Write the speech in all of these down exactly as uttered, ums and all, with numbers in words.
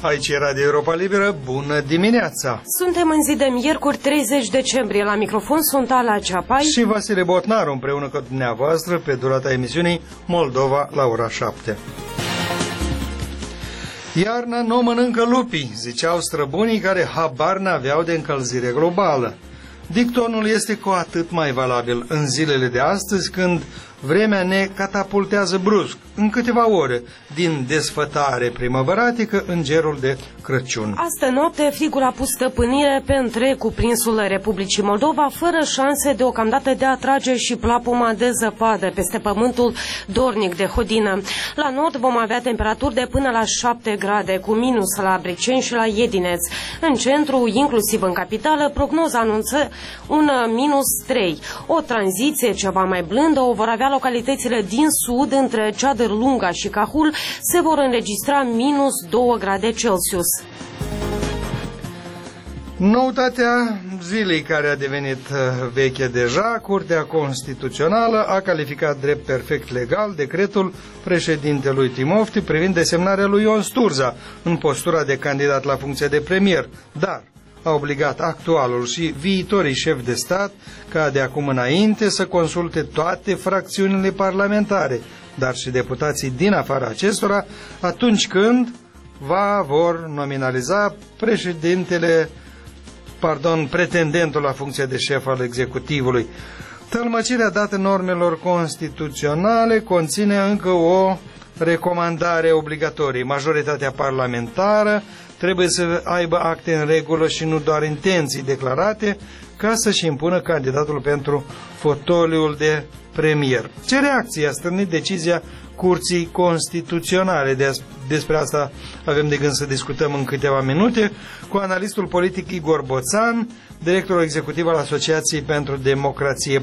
Aici e Radio Europa Liberă, bună dimineața! Suntem în zi de miercuri, treizeci decembrie. La microfon sunt Ala Ceapai și Vasile Botnaru, împreună cu dumneavoastră pe durata emisiunii Moldova la ora șapte. Iarna nu mănâncă lupii, ziceau străbunii care habar n-aveau de încălzire globală. Dictonul este cu atât mai valabil în zilele de astăzi, când vremea ne catapultează brusc, în câteva ore, din desfătare primăvăratică în gerul de Crăciun. Astă noapte frigul a pus stăpânire pe întreg cuprinsul Republicii Moldova, fără șanse deocamdată de a trage și plapuma de zăpadă peste pământul dornic de hodină. La nord vom avea temperaturi de până la șapte grade, cu minus la Briceni și la Iedineț. În centru, inclusiv în capitală, prognoza anunță un minus trei. O tranziție ceva mai blândă o vor avea localitățile din sud, între Ceadăr-Lunga și Cahul se vor înregistra minus doi grade Celsius. Noutatea zilei, care a devenit veche deja, Curtea Constituțională a calificat drept perfect legal decretul președintelui Timofti privind desemnarea lui Ion Sturza în postura de candidat la funcție de premier, dar a obligat actualul și viitorii șefi de stat ca de acum înainte să consulte toate fracțiunile parlamentare, dar și deputații din afara acestora, atunci când va vor nominaliza președintele, pardon, pretendentul la funcția de șef al executivului. Tălmăcirea dată normelor constituționale conține încă o recomandare obligatorie. Majoritatea parlamentară trebuie să aibă acte în regulă și nu doar intenții declarate, ca să-și impună candidatul pentru fotoliul de premier. Ce reacție a stârnit decizia Curții Constituționale? De despre asta avem de gând să discutăm în câteva minute cu analistul politic Igor Boțan, directorul executiv al Asociației pentru Democrație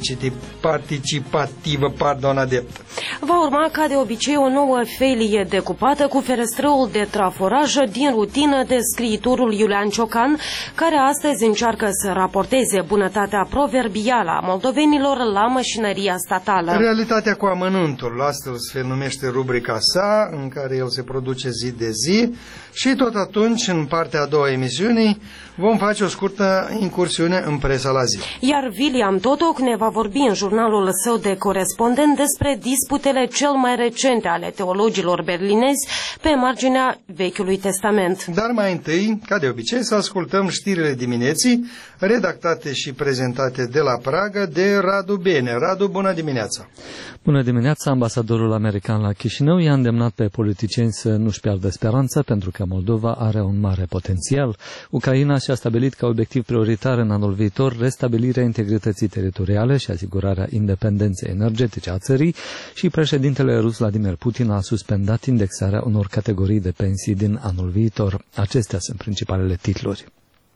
Participativă, pardon, Adept. Va urma, ca de obicei, o nouă felie decupată cu ferestrăul de traforaj din rutină de scriitorul Iulian Ciocan, care astăzi încearcă să raporteze bunătatea proverbială a moldovenilor la mașinăria statală. Realitatea cu amănuntul, astfel se numește rubrica sa, în care el se produce zi de zi, și tot atunci, în partea a doua emisiunii, vom face o scurtă incursiune în presa la zi. Iar William Totoc ne va vorbi în jurnalul său de corespondent despre disputele cel mai recente ale teologilor berlinezi pe marginea Vechiului Testament. Dar mai întâi, ca de obicei, să ascultăm știrile dimineții, redactate și prezentate de la Praga de Radu Bene. Radu, bună dimineața! Bună dimineața! Ambasadorul american la Chișinău i-a îndemnat pe politicieni să nu-și piardă speranța, pentru că Moldova are un mare potențial. Ucraina și-a stabilit ca obiectiv prioritar în anul viitor restabilirea integrității teritoriale și asigurarea independenței energetice a țării, și președintele rus Vladimir Putin a suspendat indexarea unor categorii de pensii din anul viitor. Acestea sunt principalele titluri.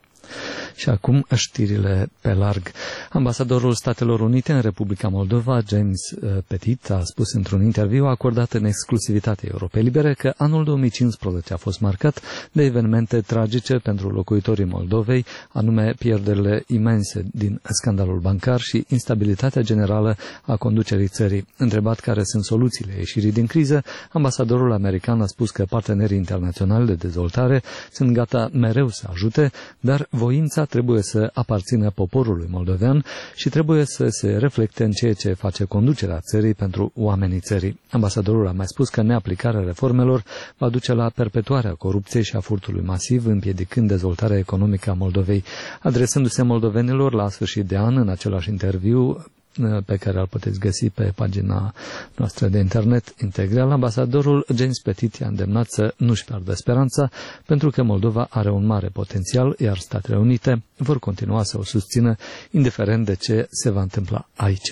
Și acum știrile pe larg. Ambasadorul Statelor Unite în Republica Moldova, James Petit, a spus într-un interviu acordat în exclusivitate Europei Libere că anul două mii cincisprezece a fost marcat de evenimente tragice pentru locuitorii Moldovei, anume pierderile imense din scandalul bancar și instabilitatea generală a conducerii țării. Întrebat care sunt soluțiile ieșirii din criză, ambasadorul american a spus că partenerii internaționali de dezvoltare sunt gata mereu să ajute, dar voința trebuie să aparțină poporului moldovean și trebuie să se reflecte în ceea ce face conducerea țării pentru oamenii țării. Ambasadorul a mai spus că neaplicarea reformelor va duce la perpetuarea corupției și a furtului masiv, împiedicând dezvoltarea economică a Moldovei. Adresându-se moldovenilor la sfârșit de an, în același interviu pe care îl puteți găsi pe pagina noastră de internet integral, ambasadorul James Petit i-a îndemnat să nu-și piardă speranța, pentru că Moldova are un mare potențial, iar Statele Unite vor continua să o susțină, indiferent de ce se va întâmpla aici.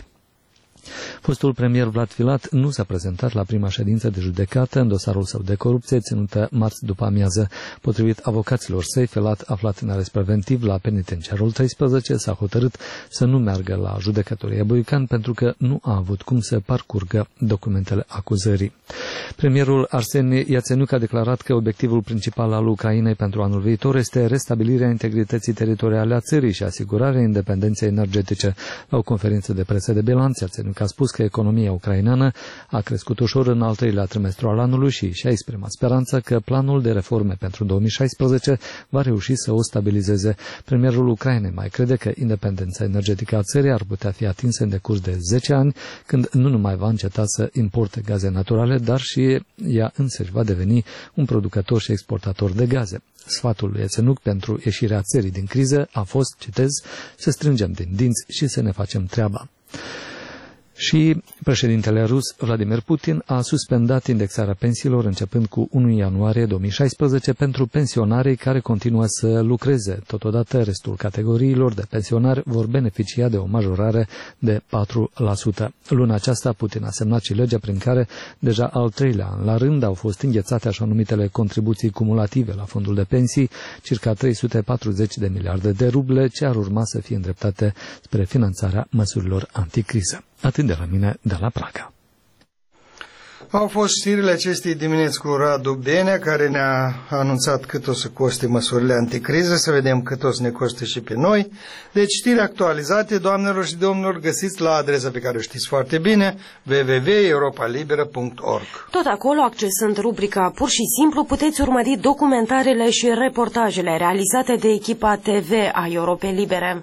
Fostul premier Vlad Filat nu s-a prezentat la prima ședință de judecată în dosarul său de corupție ținută marți după amiază. Potrivit avocaților săi, Filat, aflat în arest preventiv la penitenciarul treisprezece, s-a hotărât să nu meargă la judecătoria Boican pentru că nu a avut cum să parcurgă documentele acuzării. Premierul Arseni Iațeniuc a declarat că obiectivul principal al Ucrainei pentru anul viitor este restabilirea integrității teritoriale a țării și asigurarea independenței energetice. La o conferință de presă de bilanț, Iațeniuc Bank a spus că economia ucraineană a crescut ușor în al treilea trimestru al anului și și-a exprimat speranța că planul de reforme pentru două mii șaisprezece va reuși să o stabilizeze. Premierul Ucrainei mai crede că independența energetică a țării ar putea fi atinsă în decurs de zece ani, când nu numai va înceta să importe gaze naturale, dar și ea însăși va deveni un producător și exportator de gaze. Sfatul lui Iațenuc pentru ieșirea țării din criză a fost, citez, să strângem din dinți și să ne facem treaba. Și președintele rus Vladimir Putin a suspendat indexarea pensiilor începând cu unu ianuarie două mii șaisprezece pentru pensionarii care continuă să lucreze. Totodată, restul categoriilor de pensionari vor beneficia de o majorare de patru la sută. Luna aceasta, Putin a semnat și legea prin care, deja al treilea an la rând, au fost înghețate așa numitele contribuții cumulative la fondul de pensii, circa trei sute patruzeci de miliarde de ruble, ce ar urma să fie îndreptate spre finanțarea măsurilor anticriză. Atât de la mine, de la Praga. Au fost știrile acestei dimineți cu Radu Benea, care ne-a anunțat cât o să coste măsurile anticriză, să vedem cât o să ne coste și pe noi. Deci știri actualizate, doamnelor și domnilor, găsiți la adresa pe care o știți foarte bine, w w w punct europa liberă punct org. Tot acolo, accesând rubrica Pur și Simplu, puteți urmări documentarele și reportajele realizate de echipa T V a Europei Libere.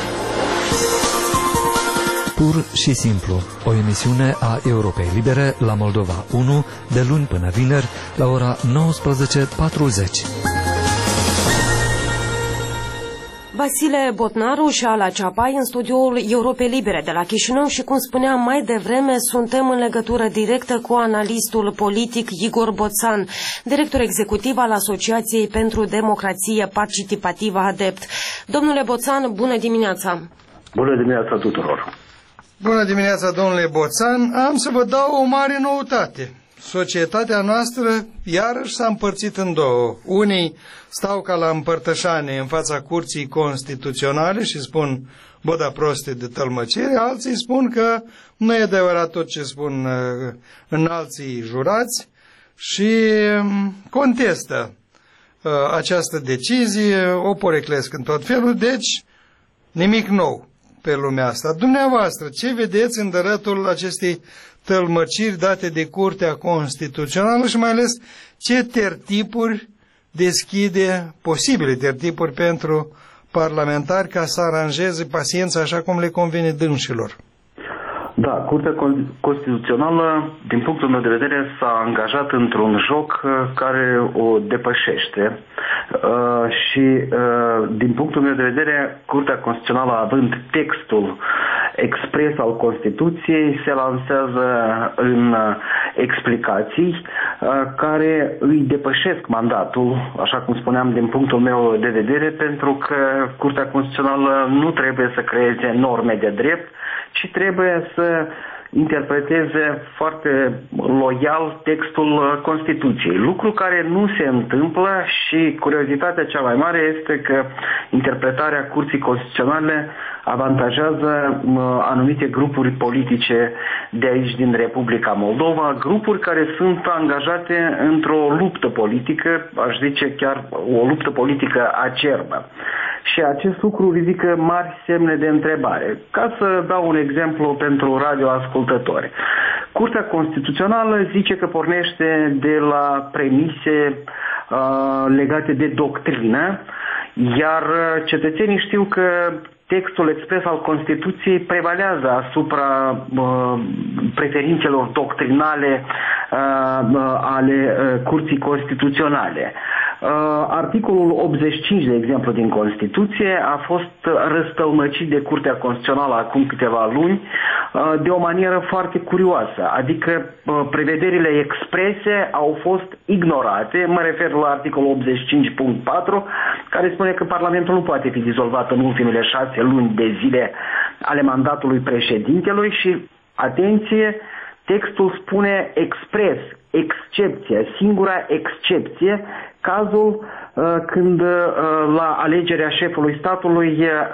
Pur și Simplu, o emisiune a Europei Libere la Moldova unu, de luni până vineri, la ora nouăsprezece patruzeci. Vasile Botnaru și Ala Ceapai în studioul Europei Libere de la Chișinău și, cum spuneam mai devreme, suntem în legătură directă cu analistul politic Igor Boțan, director executiv al Asociației pentru Democrație Participativă ADEPT. Domnule Boțan, bună dimineața! Bună dimineața tuturor! Bună dimineața, domnule Boțan. Am să vă dau o mare noutate. Societatea noastră iarăși s-a împărțit în două. Unii stau ca la împărtășane în fața Curții Constituționale și spun, bă, da proste de tălmăcire, alții spun că nu e adevărat tot ce spun uh, înalții jurați și um, contestă uh, această decizie, o poreclesc în tot felul, deci nimic nou pe lumea asta. Dumneavoastră, ce vedeți în dărătul acestei tălmăciri date de Curtea Constituțională și mai ales ce tertipuri deschide, posibile tertipuri pentru parlamentari ca să aranjeze paciența așa cum le convine dânșilor? Da, Curtea Constituțională, din punctul meu de vedere, s-a angajat într-un joc care o depășește uh, și, uh, din punctul meu de vedere, Curtea Constituțională, având textul expres al Constituției, se lansează în explicații uh, care îi depășesc mandatul, așa cum spuneam, din punctul meu de vedere, pentru că Curtea Constituțională nu trebuie să creeze norme de drept, ci trebuie să interpreteze foarte loial textul Constituției. Lucru care nu se întâmplă și curiozitatea cea mai mare este că interpretarea Curții Constituționale avantajează anumite grupuri politice de aici din Republica Moldova, grupuri care sunt angajate într-o luptă politică, aș zice chiar o luptă politică acerbă. Și acest lucru ridică mari semne de întrebare. Ca să dau un exemplu pentru radioascultători. Curtea Constituțională zice că pornește de la premise uh, legate de doctrină, iar cetățenii știu că textul expres al Constituției prevalează asupra uh, preferințelor doctrinale uh, uh, ale uh, Curții Constituționale. Uh, articolul optzeci și cinci, de exemplu, din Constituție a fost răstălmăcit de Curtea Constituțională acum câteva luni uh, de o manieră foarte curioasă, adică uh, prevederile exprese au fost ignorate. Mă refer la articolul optzeci și cinci punct patru, care spune că Parlamentul nu poate fi dizolvat în ultimele șase luni de zile ale mandatului președintelui și, atenție, textul spune expres, excepție, singura excepție, cazul uh, când uh, la alegerea șefului statului,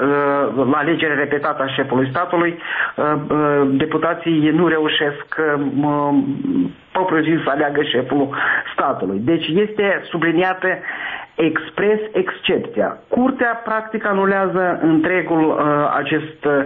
uh, la alegerea repetată a șefului statului, uh, uh, deputații nu reușesc uh, propriu zis să aleagă șeful statului. Deci este subliniată expres excepția. Curtea practic anulează întregul uh, acest uh,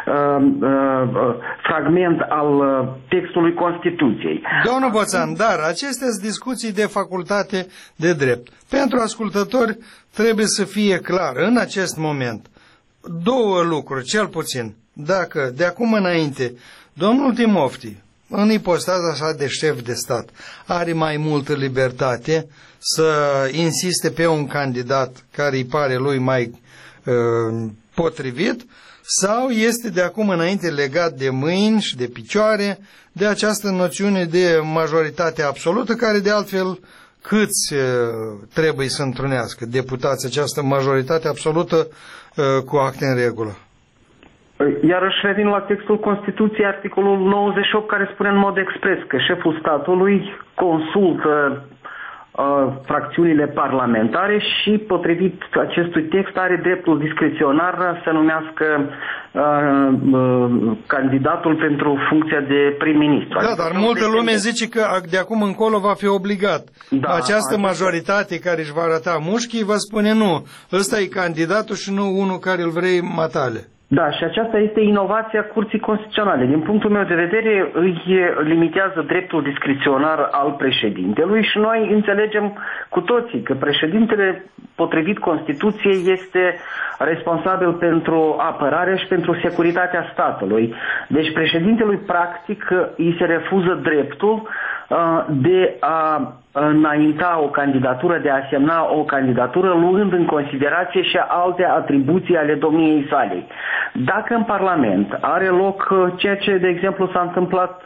uh, fragment al uh, textului Constituției. Domnul Boțan, dar acestea sunt discuții de facultate de drept. Pentru ascultători trebuie să fie clar în acest moment două lucruri, cel puțin. Dacă de acum înainte domnul Timofti, în ipostaza așa de șef de stat, are mai multă libertate să insiste pe un candidat care îi pare lui mai uh, potrivit, sau este de acum înainte legat de mâini și de picioare de această noțiune de majoritate absolută, care de altfel câți uh, trebuie să întrunească deputați această majoritate absolută uh, cu acte în regulă? Iarăși revin la textul Constituției, articolul nouăzeci și opt, care spune în mod expres că șeful statului consultă uh, fracțiunile parlamentare și, potrivit acestui text, are dreptul discreționar să numească uh, uh, candidatul pentru funcția de prim-ministru. Da, dar multă lume zice că de acum încolo va fi obligat. Da, această majoritate care își va arăta mușchii va spune nu, ăsta e candidatul și nu unul care îl vrei matale. Da, și aceasta este inovația Curții Constituționale. Din punctul meu de vedere, îi limitează dreptul discreționar al președintelui și noi înțelegem cu toții că președintele, potrivit Constituției, este responsabil pentru apărare și pentru securitatea statului. Deci președintelui, practic, îi se refuză dreptul de a înainta o candidatură, de a semna o candidatură, luând în considerație și alte atribuții ale domniei sale. Dacă în Parlament are loc ceea ce, de exemplu, s-a întâmplat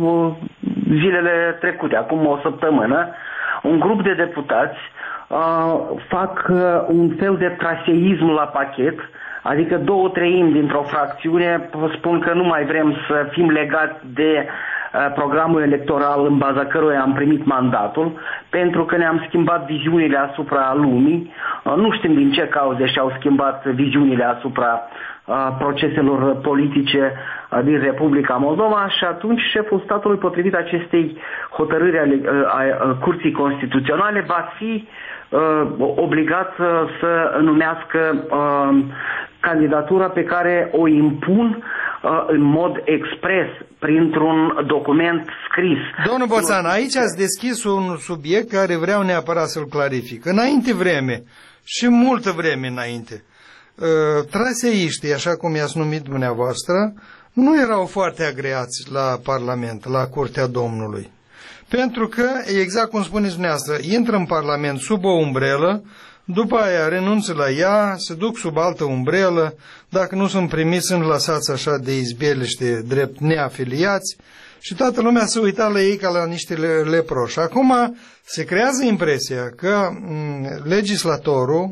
zilele trecute, acum o săptămână, un grup de deputați fac un fel de traseism la pachet, adică două treimi dintr-o fracțiune spun că nu mai vrem să fim legați de programul electoral în baza căruia am primit mandatul, pentru că ne-am schimbat viziunile asupra lumii. Nu știm din ce cauze și-au schimbat viziunile asupra proceselor politice din Republica Moldova și atunci șeful statului, potrivit acestei hotărâri a Curții Constituționale, va fi obligat să numească candidatura pe care o impun în mod expres printr-un document scris. Domnul Boțan, aici ați deschis un subiect care vreau neapărat să-l clarific. Înainte vreme și multă vreme înainte, traseiștii, așa cum i-ați numit dumneavoastră, nu erau foarte agreați la Parlament, la Curtea Domnului. Pentru că, exact cum spuneți dumneavoastră, intră în Parlament sub o umbrelă, după aia renunță la ea, se duc sub altă umbrelă, dacă nu sunt primiți, sunt lăsați așa de izbeliște drept neafiliați și toată lumea se uita la ei ca la niște leproși. Acum se creează impresia că legislatorul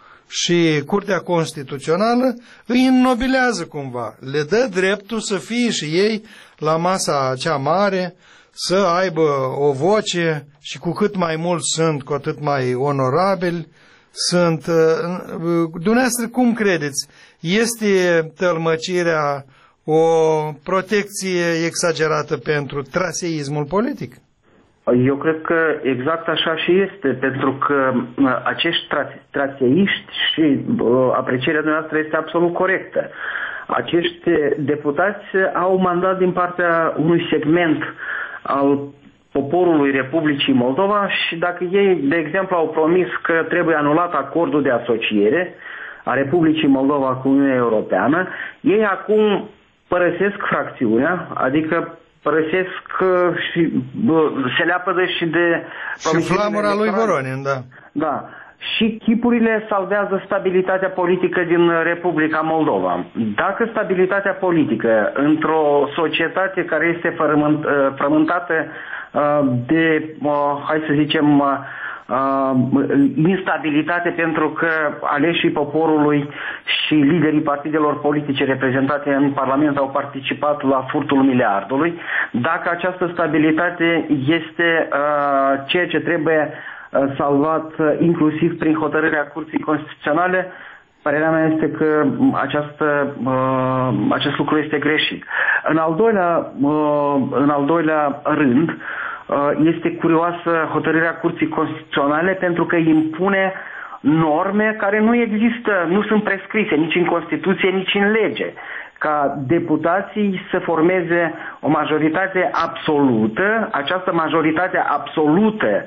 și Curtea Constituțională îi înnobilează cumva, le dă dreptul să fie și ei la masa cea mare, să aibă o voce și cu cât mai mulți sunt, cu atât mai onorabili sunt. Dumneavoastră, cum credeți? Este tălmăcirea o protecție exagerată pentru traseismul politic? Eu cred că exact așa și este, pentru că acești traseiști și aprecierea noastră este absolut corectă. Acești deputați au mandat din partea unui segment al poporului Republicii Moldova și dacă ei, de exemplu, au promis că trebuie anulat acordul de asociere a Republicii Moldova cu Uniunea Europeană, ei acum părăsesc fracțiunea, adică părăsesc și se leapădă și de... Și flamura lui Voronin, da. Da. Și chipurile salvează stabilitatea politică din Republica Moldova. Dacă stabilitatea politică într-o societate care este frământată de, hai să zicem, instabilitate, pentru că aleșii poporului și liderii partidelor politice reprezentate în Parlament au participat la furtul miliardului, dacă această stabilitate este ceea ce trebuie salvat inclusiv prin hotărârea Curții Constituționale, părerea mea este că această, acest lucru este greșit. În al doilea, în al doilea rând, este curioasă hotărârea Curții Constituționale pentru că impune norme care nu există, nu sunt prescrise nici în Constituție, nici în lege, ca deputații să formeze o majoritate absolută, această majoritate absolută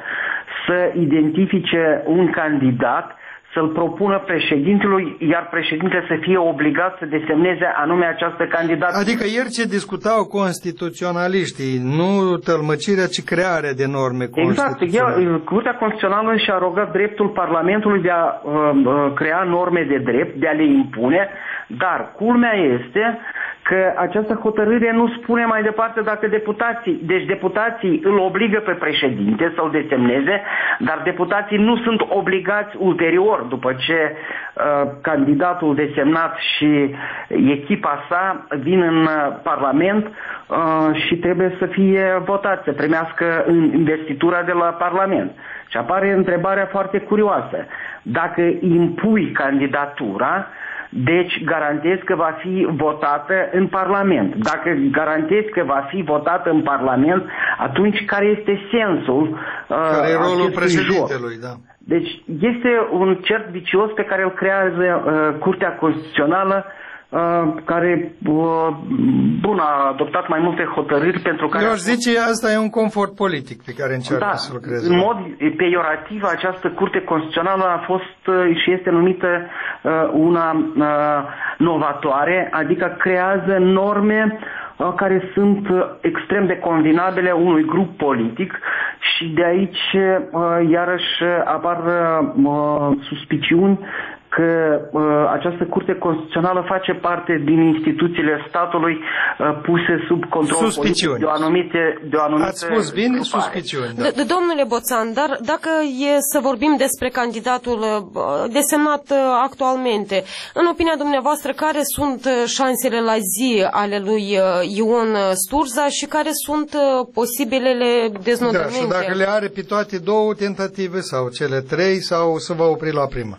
să identifice un candidat, să-l propună președintelui, iar președintele să fie obligat să desemneze anume această candidată. Adică ieri ce discutau constituționaliștii, nu tălmăcirea, ci crearea de norme constituționale. Exact. Curtea Constituțională și-a rogat dreptul Parlamentului de a uh, crea norme de drept, de a le impune, dar culmea este că această hotărâre nu spune mai departe dacă deputații, deci deputații îl obligă pe președinte să-l desemneze, dar deputații nu sunt obligați ulterior, după ce uh, candidatul desemnat și echipa sa vin în Parlament uh, și trebuie să fie votați, să primească investitura de la Parlament. Și apare întrebarea foarte curioasă. Dacă impui candidatura, deci garantezi că va fi votată în Parlament. Dacă garantezi că va fi votată în Parlament, atunci care este sensul uh, care e rolul președintelui, da. Deci este un cerc vicios pe care îl creează uh, Curtea Constituțională, uh, care uh, bun, a adoptat mai multe hotărâri pentru care... Eu aș zice, asta e un confort politic pe care încearcă da, să lucreze. În mod peiorativ, această Curte Constituțională a fost uh, și este numită uh, una uh, novatoare, adică creează norme uh, care sunt uh, extrem de convenabile unui grup politic și de aici uh, iarăși apar uh, suspiciuni că uh, această Curte Constituțională face parte din instituțiile statului uh, puse sub control politic de o anumite, de o anumite Ați spus bine, grupare. suspiciuni. Da. De, domnule Boțan, dar dacă e să vorbim despre candidatul desemnat actualmente, în opinia dumneavoastră, care sunt șansele la zi ale lui Ion Sturza și care sunt posibilele deznodăminte? Da, și dacă le are pe toate două tentative sau cele trei sau se va opri la prima?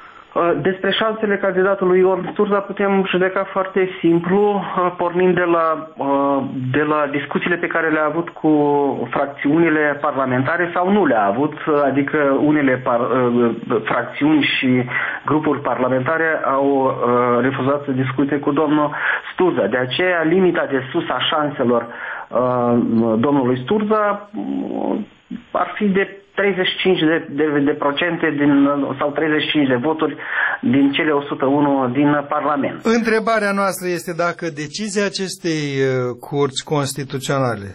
Despre șansele candidatului Ion Sturza putem judeca foarte simplu, pornind de la, de la discuțiile pe care le-a avut cu fracțiunile parlamentare sau nu le-a avut, adică unele par, fracțiuni și grupuri parlamentare au refuzat să discute cu domnul Sturza. De aceea, limita de sus a șanselor domnului Sturza ar fi de treizeci și cinci de, de, de procente din, sau treizeci și cinci de voturi din cele o sută unu din Parlament. Întrebarea noastră este dacă decizia acestei curți constituționale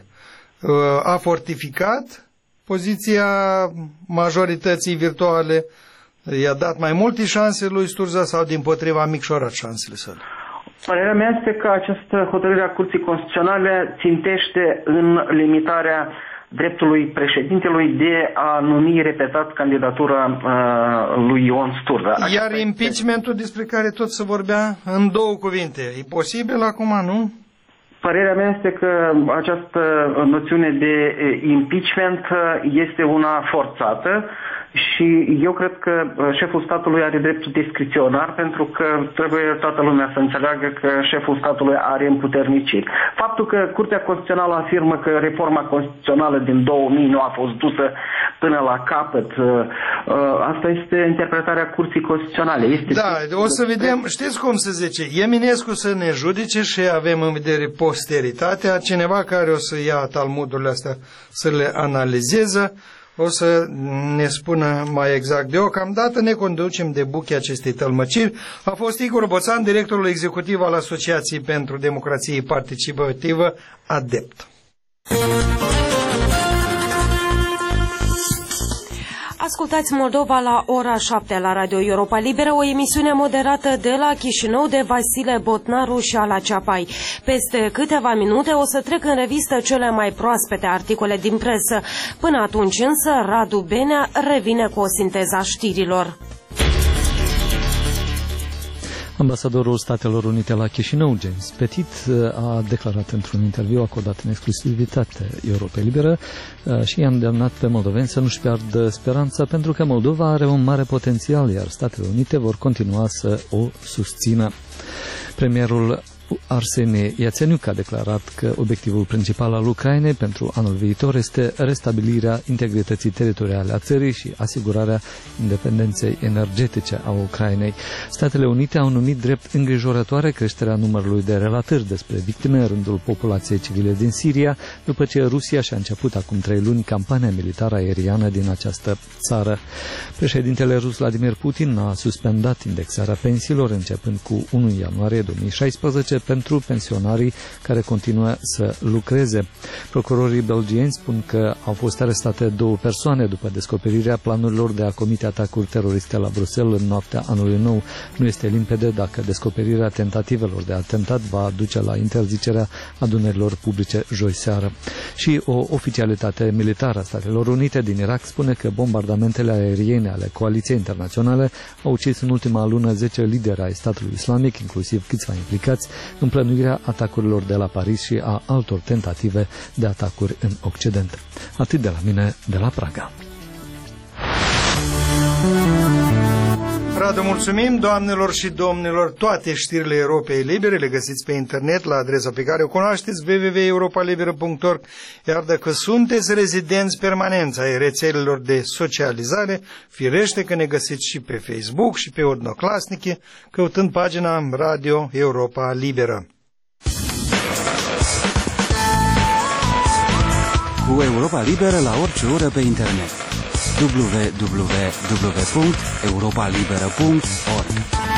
a fortificat poziția majorității virtuale, i-a dat mai multe șanse lui Sturza sau dimpotriva a micșorat șansele sale? Părerea mea este că această hotărâre a Curții Constituționale țintește în limitarea dreptului președintelui de a numi repetat candidatura uh, lui Ion Sturza. Așa Iar impeachmentul despre care tot se vorbea, în două cuvinte, e posibil acum, nu? Părerea mea este că această noțiune de impeachment este una forțată și eu cred că șeful statului are dreptul discreționar, pentru că trebuie toată lumea să înțeleagă că șeful statului are împuterniciri. Faptul că Curtea Constituțională afirmă că reforma constituțională din două mii nu a fost dusă până la capăt, asta este interpretarea Curții Constituționale. Este da, o să vedem, știți cum se zice, Eminescu să ne judece și avem în vedere posteritatea, cineva care o să ia talmudurile astea să le analizeze, o să ne spună mai exact. Deocamdată ne conducem de buche acestei tălmăciri. A fost Igor Boțan, directorul executiv al Asociației pentru Democrație Participativă, ADEPT. Ascultați Moldova la ora șapte la Radio Europa Liberă, o emisiune moderată de la Chișinău de Vasile Botnaru și Ala Ceapai. Peste câteva minute o să trec în revistă cele mai proaspete articole din presă. Până atunci însă, Radu Benea revine cu o sinteză a știrilor. Ambasadorul Statelor Unite la Chișinău, James Petit, a declarat într-un interviu acordat în exclusivitate Europei Liberă și i-a îndemnat pe moldoveni să nu-și piardă speranța, pentru că Moldova are un mare potențial, iar Statele Unite vor continua să o susțină. Premierul Arsenie Iațeniuc a declarat că obiectivul principal al Ucrainei pentru anul viitor este restabilirea integrității teritoriale a țării și asigurarea independenței energetice a Ucrainei. Statele Unite au numit drept îngrijorătoare creșterea numărului de relatări despre victime în rândul populației civile din Siria, după ce Rusia și-a început acum trei luni campania militară aeriană din această țară. Președintele rus Vladimir Putin a suspendat indexarea pensiilor începând cu întâi ianuarie două mii șaisprezece pentru pensionarii care continuă să lucreze. Procurorii belgieni spun că au fost arestate două persoane după descoperirea planurilor de a comite atacuri teroriste la Bruxelles în noaptea anului nou. Nu este limpede dacă descoperirea tentativelor de atentat va duce la interzicerea adunărilor publice joi seară. Și o oficialitate militară a Statelor Unite din Irak spune că bombardamentele aeriene ale coaliției internaționale au ucis în ultima lună zece lideri ai statului islamic, inclusiv câțiva implicați în plănuirea atacurilor de la Paris și a altor tentative de atacuri în Occident. Atât de la mine, de la Praga. Radu, mulțumim, doamnelor și domnilor. Toate știrile Europei Libere le găsiți pe internet la adresa pe care o cunoașteți, w w w punct europa liberă punct org. Iar dacă sunteți rezidenți permanenți ai rețelelor de socializare, firește că ne găsiți și pe Facebook și pe Odnoclasnice, căutând pagina Radio Europa Liberă. Cu Europa Liberă la orice oră pe internet. w w w punct europa liberă punct org.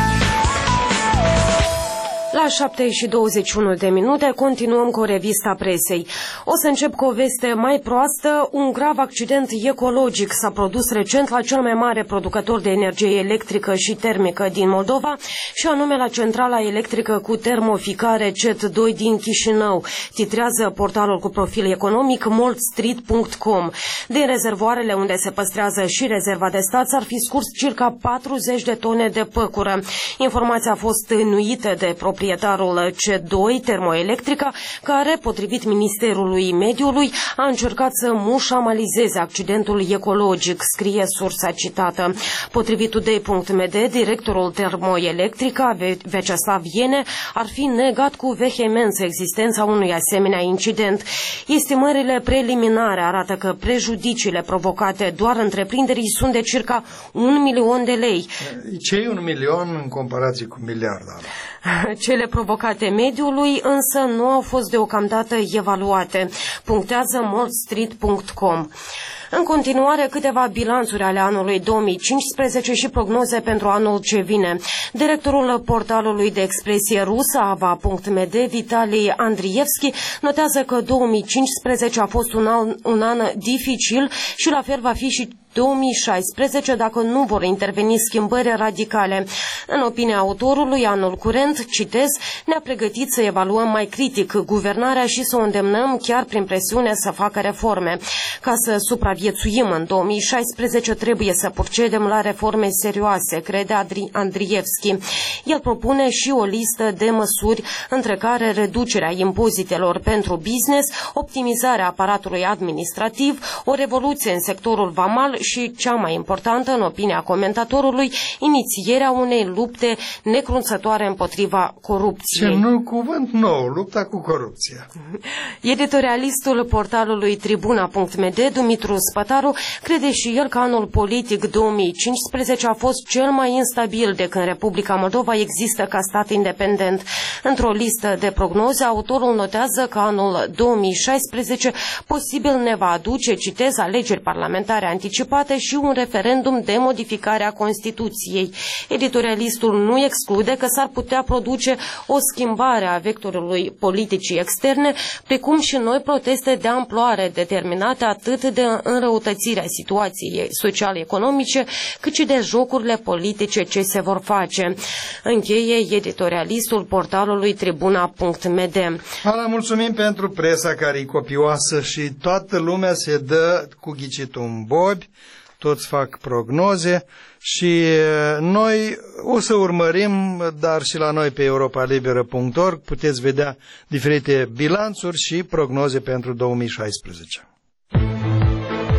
La șapte și douăzeci și unu de minute continuăm cu revista presei. O să încep cu o veste mai proastă. Un grav accident ecologic s-a produs recent la cel mai mare producător de energie electrică și termică din Moldova, și anume la centrala electrică cu termoficare C E T doi din Chișinău, titrează portalul cu profil economic mold street punct com. Din rezervoarele unde se păstrează și rezerva de stat s-ar fi scurs circa patruzeci de tone de păcură. Informația a fost înnuită de proprietarul proprietarul C E T doi Termoelectrica, care, potrivit Ministerului Mediului, a încercat să mușamalizeze accidentul ecologic, scrie sursa citată. Potrivit Today punct m d, directorul Termoelectrica, Vyacheslav Iene, ar fi negat cu vehemență existența unui asemenea incident. Estimările preliminare arată că prejudiciile provocate doar întreprinderii sunt de circa un milion de lei. Ce-i un milion în comparație cu miliarda? Cele provocate mediului însă nu au fost deocamdată evaluate, punctează mold street punct com. În continuare, câteva bilanțuri ale anului două mii cincisprezece și prognoze pentru anul ce vine. Directorul portalului de expresie rusă ava punct m d, Vitali Andrievski, notează că două mii cincisprezece a fost un an, un an dificil și la fel va fi și două mii șaisprezece dacă nu vor interveni schimbări radicale. În opinia autorului, anul curent, citez, ne-a pregătit să evaluăm mai critic guvernarea și să o îndemnăm chiar prin presiune să facă reforme. Ca să supraviețuim în două mii șaisprezece trebuie să procedem la reforme serioase, crede Andri Andrievski. El propune și o listă de măsuri, între care reducerea impozitelor pentru business, optimizarea aparatului administrativ, o revoluție în sectorul vamal și, cea mai importantă, în opinia comentatorului, inițierea unei lupte necrunțătoare împotriva corupției. Ce nu cuvânt nou, lupta cu corupția. Editorialistul portalului tribuna punct m d, Dumitru Spătaru, crede și el că anul politic două mii cincisprezece a fost cel mai instabil de când Republica Moldova există ca stat independent. Într-o listă de prognoze, autorul notează că anul două mii șaisprezece posibil ne va aduce, citez, alegeri parlamentare anticipate și un referendum de modificare a Constituției. Editorialistul nu exclude că s-ar putea produce o schimbare a vectorului politicii externe, precum și noi proteste de amploare determinate atât de înrăutățirea situației sociale-economice, cât și de jocurile politice ce se vor face. Încheie editorialistul portalului tribuna punct m d. Ala, mulțumim pentru presa care e copioasă și toată lumea se dă cu ghicitul în bobi, toți fac prognoze și noi o să urmărim, dar și la noi pe europa liberă punct org puteți vedea diferite bilanțuri și prognoze pentru două mii șaisprezece.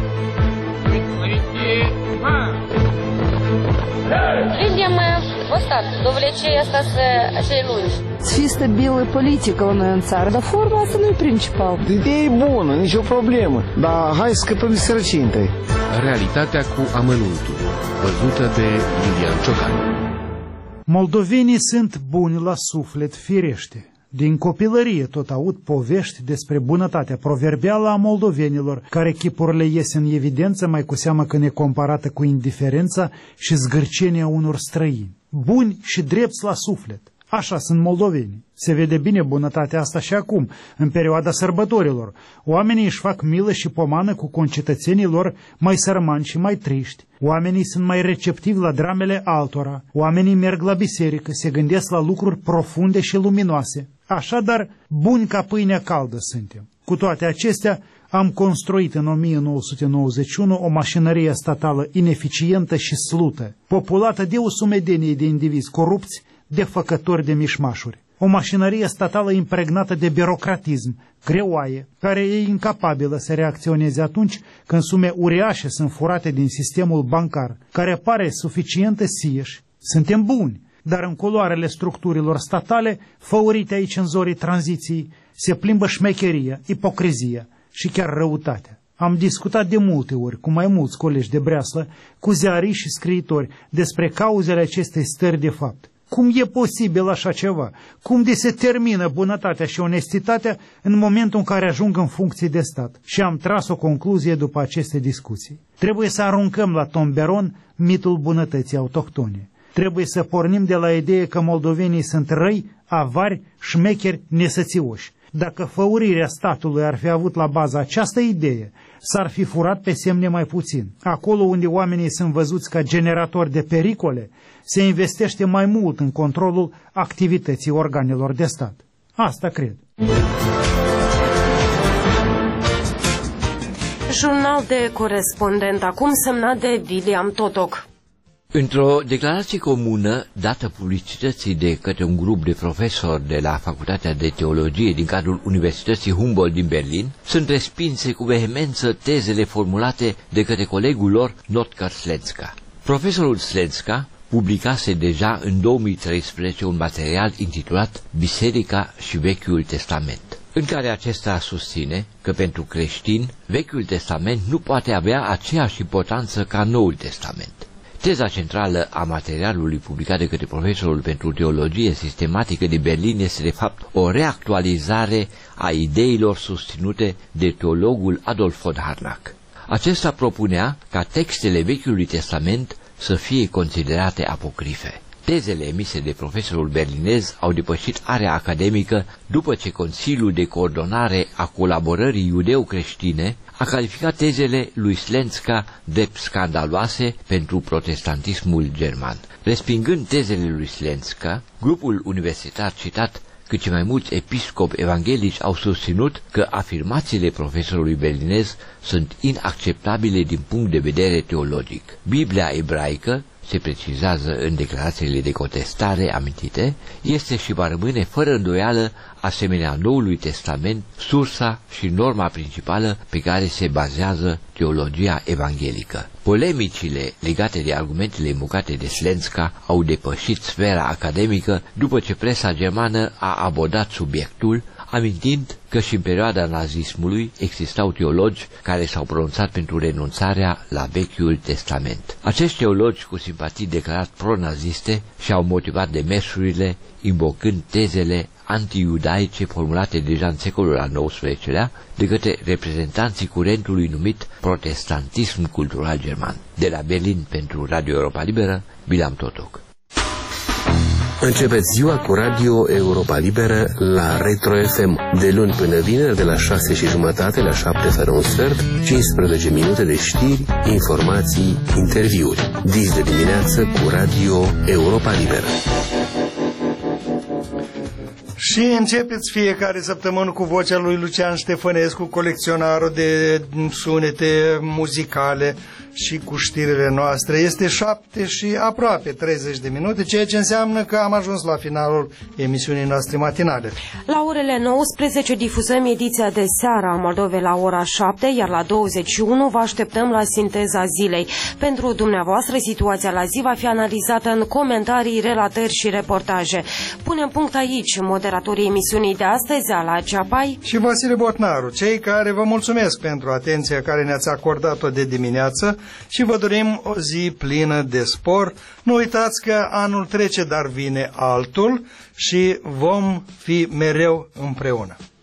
Видим мы вот important. Довлечение asta să se lungi. Să fie stabilă politică la noi în țară, dar forma asta nu e principal. Ideea e bună, nicio problemă, dar hai să scăpăm de sărăcie întâi. Realitatea cu amănuntul, văzută de Iulian Ciocan. Moldovenii sunt buni la suflet firește. Din copilărie tot aud povești despre bunătatea proverbială a moldovenilor, care chipurile ies în evidență mai cu seamă când e comparată cu indiferența și zgârcenia unor străini. Buni și drepți la suflet. Așa sunt moldovenii. Se vede bine bunătatea asta și acum, în perioada sărbătorilor. Oamenii își fac milă și pomană cu concetățenii lor mai sărmani și mai triști. Oamenii sunt mai receptivi la dramele altora. Oamenii merg la biserică, se gândesc la lucruri profunde și luminoase. Așadar, buni ca pâinea caldă suntem. Cu toate acestea, am construit în o mie nouă sute nouăzeci și unu o mașinărie statală ineficientă și slută, populată de o sumedenie de indivizi corupți, de făcători de mișmașuri. O mașinărie statală impregnată de birocratism, greoaie, care e incapabilă să reacționeze atunci când sume uriașe sunt furate din sistemul bancar, care pare suficientă sieși. Suntem buni, dar în culoarele structurilor statale, făurite aici în zorii tranziției, se plimbă șmecheria, ipocrizia și chiar răutatea. Am discutat de multe ori cu mai mulți colegi de breaslă, cu ziariști și scriitori despre cauzele acestei stări de fapt. Cum e posibil așa ceva? Cum de se termină bunătatea și onestitatea în momentul în care ajung în funcții de stat? Și am tras o concluzie după aceste discuții. Trebuie să aruncăm la tomberon mitul bunătății autohtone. Trebuie să pornim de la idee că moldovenii sunt răi, avari, șmecheri, nesățioși. Dacă făurirea statului ar fi avut la bază această idee, s-ar fi furat pe semne mai puțin. Acolo unde oamenii sunt văzuți ca generatori de pericole, se investește mai mult în controlul activității organelor de stat. Asta cred. Jurnal de corespondent, acum semnat de William Totoc. Într-o declarație comună dată publicității de către un grup de profesori de la Facultatea de Teologie din cadrul Universității Humboldt din Berlin, sunt respinse cu vehemență tezele formulate de către colegul lor Notkar Slenska. Profesorul Slenska publicase deja în două mii treisprezece un material intitulat Biserica și Vechiul Testament, în care acesta susține că pentru creștini Vechiul Testament nu poate avea aceeași importanță ca Noul Testament. Teza centrală a materialului publicat de către profesorul pentru teologie sistematică din Berlin este de fapt o reactualizare a ideilor susținute de teologul Adolf von Harnack. Acesta propunea ca textele Vechiului Testament să fie considerate apocrife. Tezele emise de profesorul berlinez au depășit area academică după ce Consiliul de Coordonare a Colaborării Iudeo-Creștine a calificat tezele lui Slenska drept scandaloase pentru protestantismul german. Respingând tezele lui Slenska, grupul universitar citat, cât și mai mulți episcopi evanghelici au susținut că afirmațiile profesorului berlinez sunt inacceptabile din punct de vedere teologic. Biblia ebraică, se precizează în declarațiile de contestare amintite, este și va rămâne fără îndoială, asemenea Noului Testament, sursa și norma principală pe care se bazează teologia evanghelică. Polemicile legate de argumentele invocate de Slenska au depășit sfera academică după ce presa germană a abordat subiectul, amintind că și în perioada nazismului existau teologi care s-au pronunțat pentru renunțarea la Vechiul Testament. Acești teologi cu simpatii declarat pro-naziste și-au motivat demersurile invocând tezele anti-iudaice formulate deja în secolul al nouăsprezecelea de către reprezentanții curentului numit protestantism cultural german. De la Berlin pentru Radio Europa Liberă, William Totoc. Începeți ziua cu Radio Europa Liberă la Retro F M, de luni până vineri, de la șase și jumătate la șapte fără un sfert, cincisprezece minute de știri, informații, interviuri. Dis de dimineață cu Radio Europa Liberă. Și începeți fiecare săptămână cu vocea lui Lucian Ștefănescu, colecționarul de sunete muzicale, și cu știrile noastre. Este șapte și aproape treizeci de minute, ceea ce înseamnă că am ajuns la finalul emisiunii noastre matinale. La orele nouăsprezece difuzăm ediția de seară a Moldovei la ora șapte, iar la douăzeci și unu vă așteptăm la sinteza zilei. Pentru dumneavoastră, situația la zi va fi analizată în comentarii, relatări și reportaje. Punem punct aici moderatorii emisiunii de astăzi, Ala Ceapai și Vasile Botnaru, cei care vă mulțumesc pentru atenția care ne-ați acordat-o de dimineață și vă dorim o zi plină de spor. Nu uitați că anul trece, dar vine altul și vom fi mereu împreună.